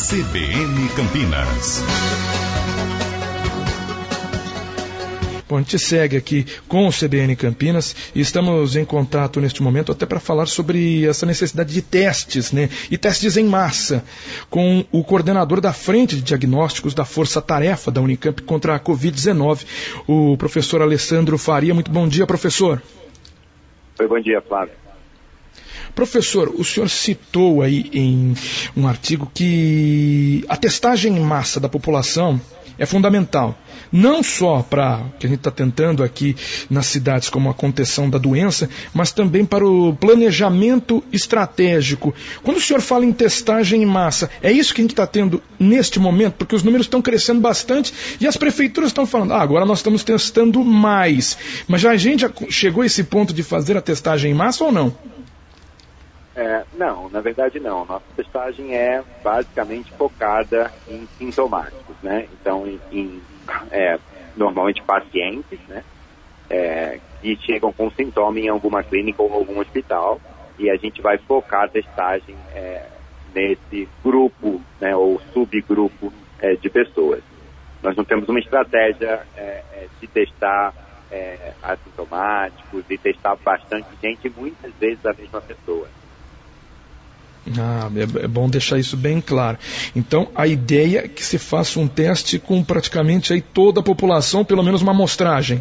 CBN Campinas. Bom, a gente segue aqui com o CBN Campinas e estamos em contato neste momento até para falar sobre essa necessidade de testes, né? E testes em massa, com o coordenador da Frente de Diagnósticos da Força Tarefa da Unicamp contra a Covid-19, o professor Alessandro Faria. Muito bom dia, professor. Oi, bom dia, Flávio. Professor, o senhor citou aí em um artigo que a testagem em massa da população é fundamental, não só para o que a gente está tentando aqui nas cidades como a contenção da doença, mas também para o planejamento estratégico. Quando o senhor fala em testagem em massa, é isso que a gente está tendo neste momento? Porque os números estão crescendo bastante e as prefeituras estão falando, agora nós estamos testando mais. Mas a gente já chegou a esse ponto de fazer a testagem em massa ou não? Não, na verdade não. Nossa testagem é basicamente focada em sintomáticos, né? Então, normalmente pacientes, né? Que chegam com sintoma em alguma clínica ou algum hospital, e a gente vai focar a testagem nesse grupo, né? Ou subgrupo de pessoas. Nós não temos uma estratégia de testar assintomáticos e testar bastante gente, muitas vezes a mesma pessoa. É bom deixar isso bem claro. Então, a ideia é que se faça um teste com praticamente aí toda a população, pelo menos uma amostragem.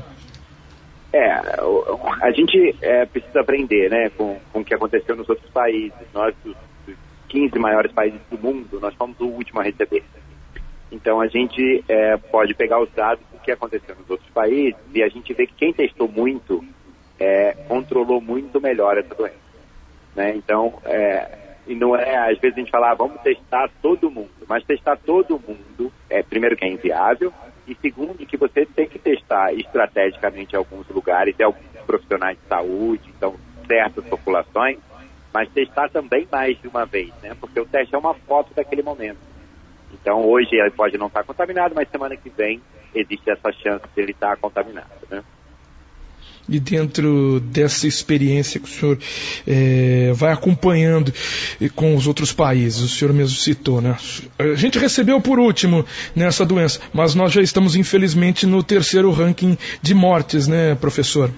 A gente precisa aprender, né, com o que aconteceu nos outros países. Nós, dos 15 maiores países do mundo, nós fomos o último a receber. Então, a gente pode pegar os dados do que aconteceu nos outros países e a gente vê que quem testou muito controlou muito melhor essa doença, né? Então, e não às vezes a gente fala, vamos testar todo mundo, mas testar todo mundo, primeiro que é inviável, e segundo que você tem que testar estrategicamente em alguns lugares, alguns profissionais de saúde, então certas populações, mas testar também mais de uma vez, né? Porque o teste é uma foto daquele momento. Então hoje ele pode não estar contaminado, mas semana que vem existe essa chance de ele estar contaminado, né? E dentro dessa experiência que o senhor vai acompanhando com os outros países, o senhor mesmo citou, né? A gente recebeu por último nessa doença, mas nós já estamos infelizmente no terceiro ranking de mortes, né, professor?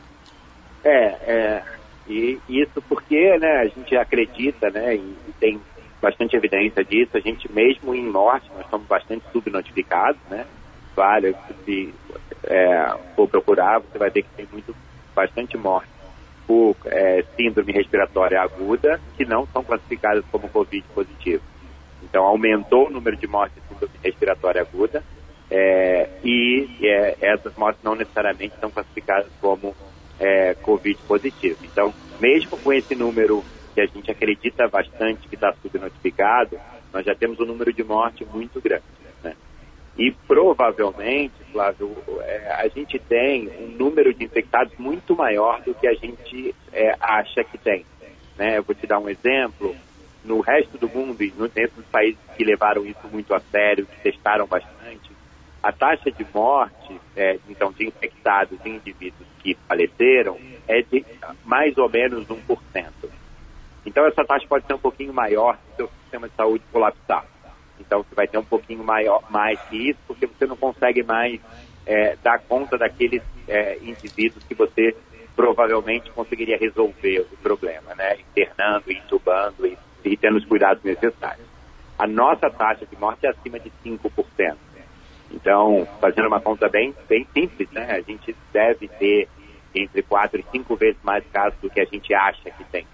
E isso porque, né, a gente acredita, né, e tem bastante evidência disso, a gente mesmo em morte, nós estamos bastante subnotificados, né? Vale, se for procurar, você vai ver que tem bastante morte por síndrome respiratória aguda, que não são classificadas como Covid positivo. Então, aumentou o número de mortes de síndrome respiratória aguda, e essas mortes não necessariamente são classificadas como Covid positivo. Então, mesmo com esse número que a gente acredita bastante que está subnotificado, nós já temos um número de morte muito grande, né? E provavelmente, Flávio, a gente tem um número de infectados muito maior do que a gente acha que tem, né? Eu vou te dar um exemplo. No resto do mundo, e dentro dos países que levaram isso muito a sério, que testaram bastante, a taxa de morte, então de infectados em indivíduos que faleceram, é de mais ou menos 1%. Então essa taxa pode ser um pouquinho maior se o seu sistema de saúde colapsar. Então você vai ter um pouquinho mais que isso, porque você não consegue mais dar conta daqueles indivíduos que você provavelmente conseguiria resolver o problema, né? Internando, intubando e tendo os cuidados necessários. A nossa taxa de morte é acima de 5%. Então, fazendo uma conta bem simples, né? A gente deve ter entre 4 e 5 vezes mais casos do que a gente acha que tem.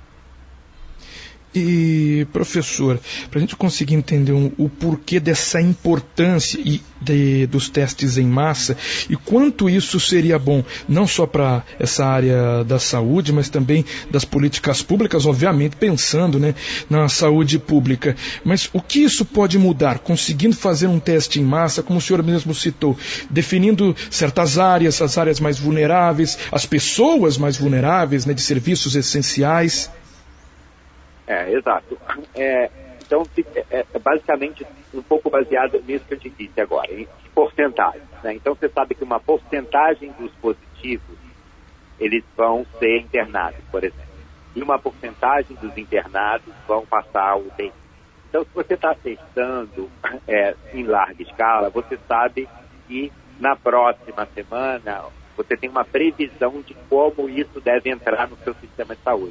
E, professor, para a gente conseguir entender o porquê dessa importância dos testes em massa e quanto isso seria bom, não só para essa área da saúde, mas também das políticas públicas, obviamente pensando, né, na saúde pública. Mas o que isso pode mudar, conseguindo fazer um teste em massa, como o senhor mesmo citou, definindo certas áreas, as áreas mais vulneráveis, as pessoas mais vulneráveis, né, de serviços essenciais? Exato. Então, basicamente, um pouco baseado nisso que eu te disse agora, em porcentagem, né? Então, você sabe que uma porcentagem dos positivos, eles vão ser internados, por exemplo. E uma porcentagem dos internados vão passar a UTI. Então, se você está testando em larga escala, você sabe que na próxima semana você tem uma previsão de como isso deve entrar no seu sistema de saúde.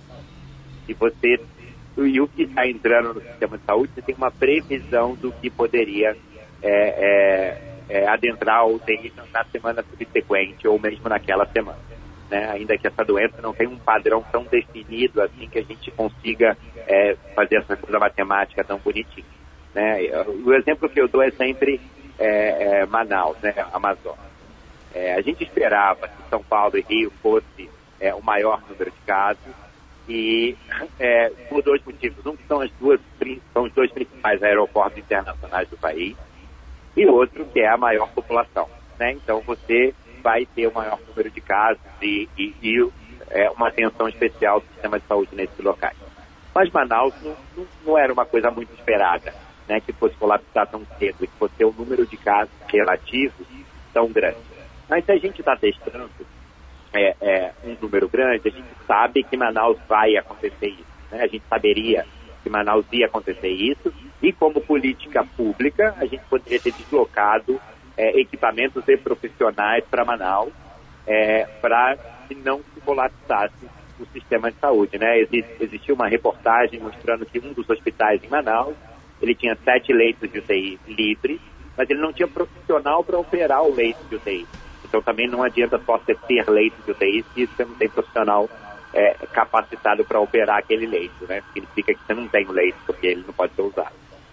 E o que está entrando no sistema de saúde, você tem uma previsão do que poderia adentrar ou ter na semana subsequente ou mesmo naquela semana. Né? Ainda que essa doença não tenha um padrão tão definido assim que a gente consiga fazer essa coisa matemática tão bonitinha. Né? O exemplo que eu dou é sempre Manaus, né? Amazônia. A gente esperava que São Paulo e Rio fosse o maior número de casos e por dois motivos. Um, que são os dois principais aeroportos internacionais do país, e outro, que é a maior população. Né? Então você vai ter o maior número de casos e uma atenção especial do sistema de saúde nesses locais. Mas Manaus não era uma coisa muito esperada, né, que fosse colapsar tão cedo e que fosse ter um número de casos relativos tão grande. Mas se a gente está testando um número grande, a gente sabe que Manaus vai acontecer isso. Né? A gente saberia que Manaus ia acontecer isso, e como política pública, a gente poderia ter deslocado equipamentos e profissionais para Manaus para que não se colapsasse o sistema de saúde. Né? Existiu uma reportagem mostrando que um dos hospitais em Manaus, ele tinha 7 leitos de UTI livres, mas ele não tinha profissional para operar o leito de UTI. Então também não adianta só você ter leito de UTI se você não tem profissional capacitado para operar aquele leito, né? Significa que você não tem o leito, porque ele não pode ser usado.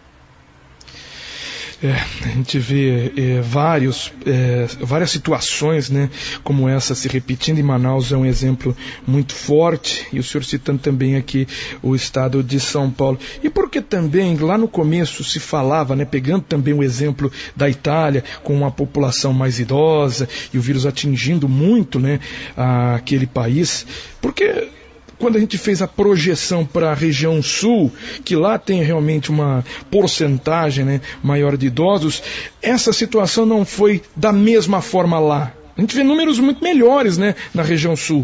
A gente vê várias situações, né, como essa se repetindo, e Manaus é um exemplo muito forte, e o senhor citando também aqui o estado de São Paulo. E porque também lá no começo se falava, né, pegando também o exemplo da Itália, com uma população mais idosa e o vírus atingindo muito, né, aquele país, porque quando a gente fez a projeção para a região sul, que lá tem realmente uma porcentagem, né, maior de idosos, essa situação não foi da mesma forma lá. A gente vê números muito melhores, né, na região sul.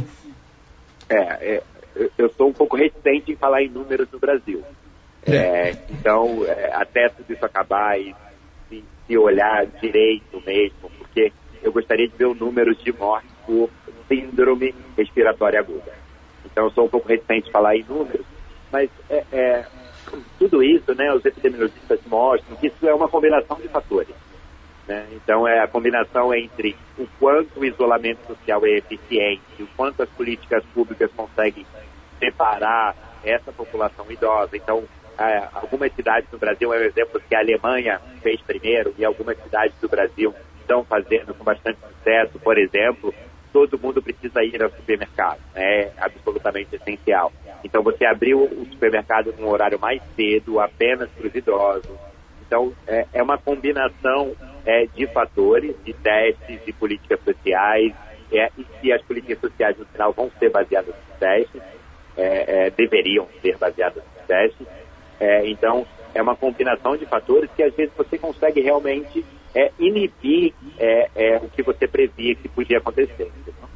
Eu sou um pouco resistente em falar em números no Brasil. Então, até tudo isso acabar e se olhar direito mesmo, porque eu gostaria de ver o número de mortes por síndrome respiratória aguda. Então, eu sou um pouco reticente de falar em números, mas tudo isso, né, os epidemiologistas mostram que isso é uma combinação de fatores. Né? Então, é a combinação entre o quanto o isolamento social é eficiente, o quanto as políticas públicas conseguem separar essa população idosa. Então, algumas cidades do Brasil, é um exemplo que a Alemanha fez primeiro, e algumas cidades do Brasil estão fazendo com bastante sucesso. Por exemplo, todo mundo precisa ir ao supermercado, é absolutamente essencial. Então, você abriu o supermercado num horário mais cedo, apenas para os idosos. Então, é uma combinação de fatores, de testes, de políticas sociais, e se as políticas sociais, no final, vão ser baseadas nos testes, deveriam ser baseadas nos testes. Então, é uma combinação de fatores que, às vezes, você consegue realmente inibir o que você previa que podia acontecer.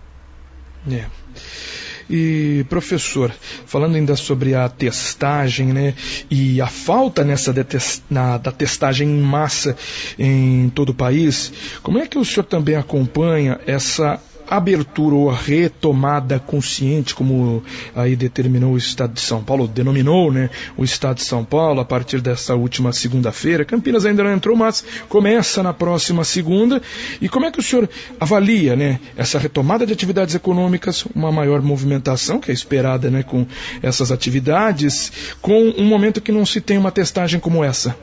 E, professor, falando ainda sobre a testagem, né, e a falta da testagem em massa em todo o país, como é que o senhor também acompanha essa abertura ou retomada consciente, como aí denominou, né, o Estado de São Paulo, a partir dessa última segunda-feira? Campinas ainda não entrou, mas começa na próxima segunda. E como é que o senhor avalia, né, essa retomada de atividades econômicas, uma maior movimentação que é esperada, né, com essas atividades, com um momento que não se tem uma testagem como essa?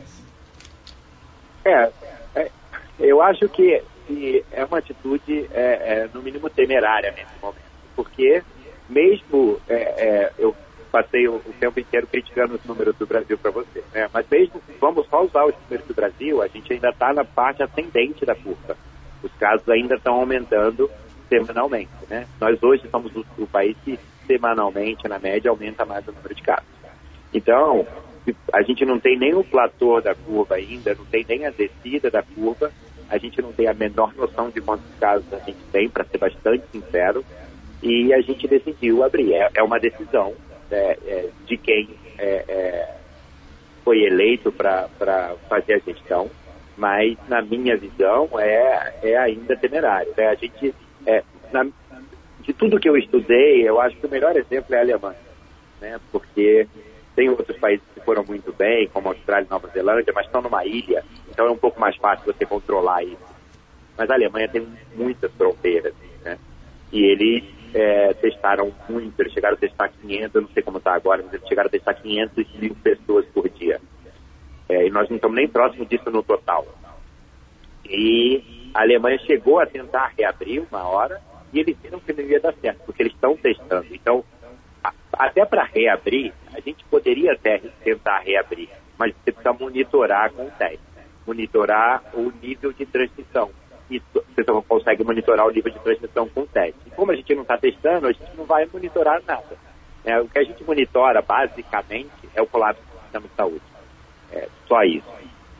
Eu acho que é uma atitude, no mínimo, temerária nesse momento, porque mesmo, eu passei o tempo inteiro criticando os números do Brasil para você, né? Mas mesmo, vamos só usar os números do Brasil, a gente ainda está na parte ascendente da curva. Os casos ainda estão aumentando semanalmente, né? Nós hoje somos o país que semanalmente, na média, aumenta mais o número de casos. Então, a gente não tem nem o platô da curva ainda, não tem nem a descida da curva. A gente não tem a menor noção de quantos casos a gente tem, para ser bastante sincero, e a gente decidiu abrir. É uma decisão de quem foi eleito para fazer a gestão, mas na minha visão é ainda temerário. A gente, de tudo que eu estudei, eu acho que o melhor exemplo é a Alemanha, né? Porque tem outros países que foram muito bem, como a Austrália e Nova Zelândia, mas estão numa ilha, então é um pouco mais fácil você controlar isso. Mas a Alemanha tem muitas fronteiras, né? E eles testaram muito, eles chegaram a testar 500, eu não sei como está agora, mas eles chegaram a testar 500 mil pessoas por dia. E nós não estamos nem próximos disso no total. E a Alemanha chegou a tentar reabrir uma hora e eles viram que não ia dar certo, porque eles estão testando. Então, até para reabrir, a gente poderia até tentar reabrir, mas você precisa monitorar com o teste, monitorar o nível de transmissão. E você só consegue monitorar o nível de transmissão com o teste. E como a gente não está testando, a gente não vai monitorar nada. O que a gente monitora, basicamente, é o colapso do sistema de saúde. Só isso.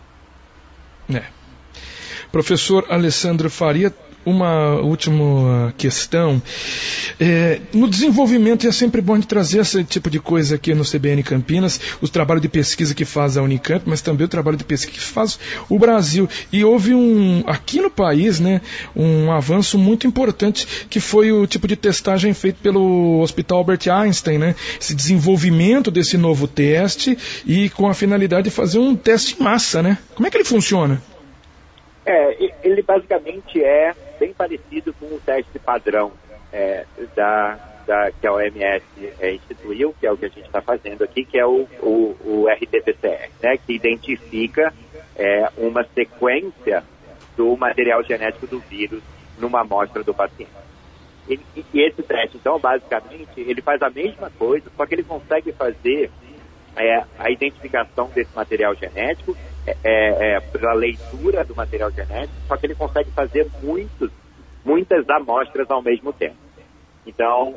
Professor Alessandro Faria, uma última questão. No desenvolvimento, é sempre bom de trazer esse tipo de coisa aqui no CBN Campinas, o trabalho de pesquisa que faz a Unicamp, mas também o trabalho de pesquisa que faz o Brasil. E houve aqui no país, né, um avanço muito importante, que foi o tipo de testagem feito pelo Hospital Albert Einstein, né? Esse desenvolvimento desse novo teste e com a finalidade de fazer um teste em massa, né? Como é que ele funciona? Ele basicamente é bem parecido com o teste padrão que a OMS instituiu, que é o que a gente está fazendo aqui, que é o RT-PCR, né, que identifica uma sequência do material genético do vírus numa amostra do paciente. E esse teste, então, basicamente, ele faz a mesma coisa, só que ele consegue fazer a identificação desse material genético, pela leitura do material genético, só que ele consegue fazer muitas amostras ao mesmo tempo. Então,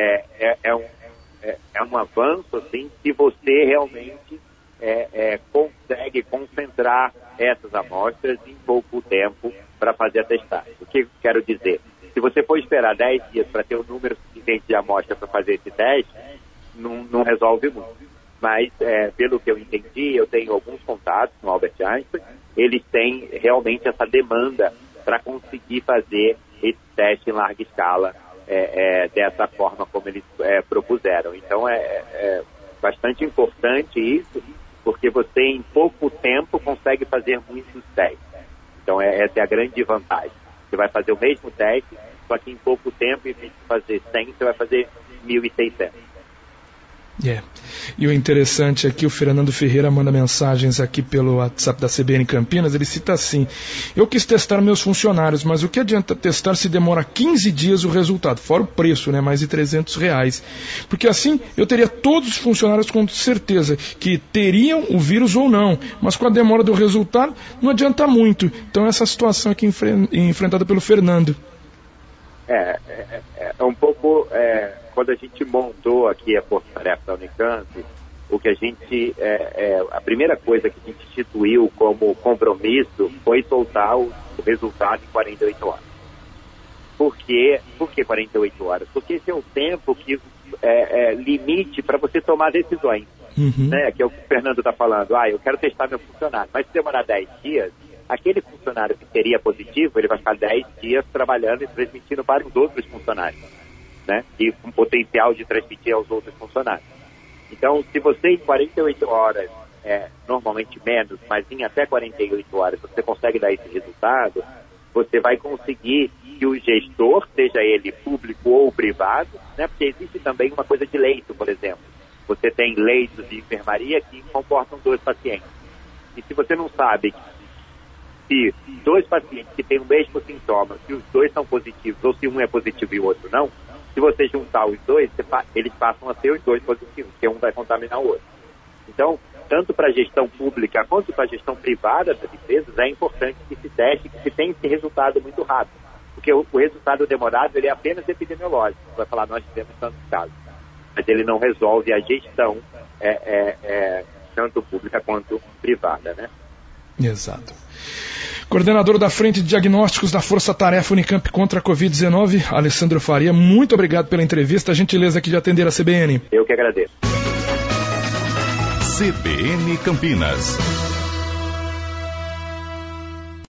é um avanço, assim, se você realmente consegue concentrar essas amostras em pouco tempo para fazer a testagem. O que eu quero dizer? Se você for esperar 10 dias para ter o número suficiente de amostras para fazer esse teste, não resolve muito. Mas, pelo que eu entendi, eu tenho alguns contatos no Albert Einstein, eles têm realmente essa demanda para conseguir fazer esse teste em larga escala dessa forma como eles propuseram. Então, é bastante importante isso, porque você, em pouco tempo, consegue fazer muitos testes. Então, essa é a grande vantagem. Você vai fazer o mesmo teste, só que em pouco tempo, em vez de fazer 100, você vai fazer 1.600. E o interessante aqui, o Fernando Ferreira manda mensagens aqui pelo WhatsApp da CBN Campinas, ele cita assim: eu quis testar meus funcionários, mas o que adianta testar se demora 15 dias o resultado, fora o preço, né, mais de R$300, porque assim eu teria todos os funcionários com certeza que teriam o vírus ou não, mas com a demora do resultado não adianta muito. Então essa situação aqui enfrentada pelo Fernando. É um pouco... Quando a gente montou aqui a Força Tarefa da Unicamp, o que a gente, a primeira coisa que a gente instituiu como compromisso foi soltar o resultado em 48 horas. Por que 48 horas? Porque esse é o tempo que limite para você tomar decisões. Né? Que é o que o Fernando está falando. Eu quero testar meu funcionário, mas se demorar 10 dias, aquele funcionário que seria positivo, ele vai ficar 10 dias trabalhando e transmitindo para os outros funcionários, né? E com potencial de transmitir aos outros funcionários. Então, se você em 48 horas, normalmente menos, mas em até 48 horas, você consegue dar esse resultado, você vai conseguir que o gestor, seja ele público ou privado, né? Porque existe também uma coisa de leito, por exemplo. Você tem leitos de enfermaria que comportam 2 pacientes. E se você não sabe se 2 pacientes que têm o mesmo sintoma, se os 2 são positivos ou se um é positivo e o outro não, se você juntar os 2, eles passam a ser os 2 positivos, porque um vai contaminar o outro. Então, tanto para a gestão pública quanto para a gestão privada das empresas, é importante que se teste, que se tenha esse resultado muito rápido. Porque o resultado demorado, ele é apenas epidemiológico. Você vai falar, nós tivemos tantos casos. Mas ele não resolve a gestão, tanto pública quanto privada, né? Exato. Coordenador da Frente de Diagnósticos da Força Tarefa Unicamp contra a Covid-19, Alessandro Faria, muito obrigado pela entrevista, a gentileza aqui de atender a CBN. Eu que agradeço. CBN Campinas.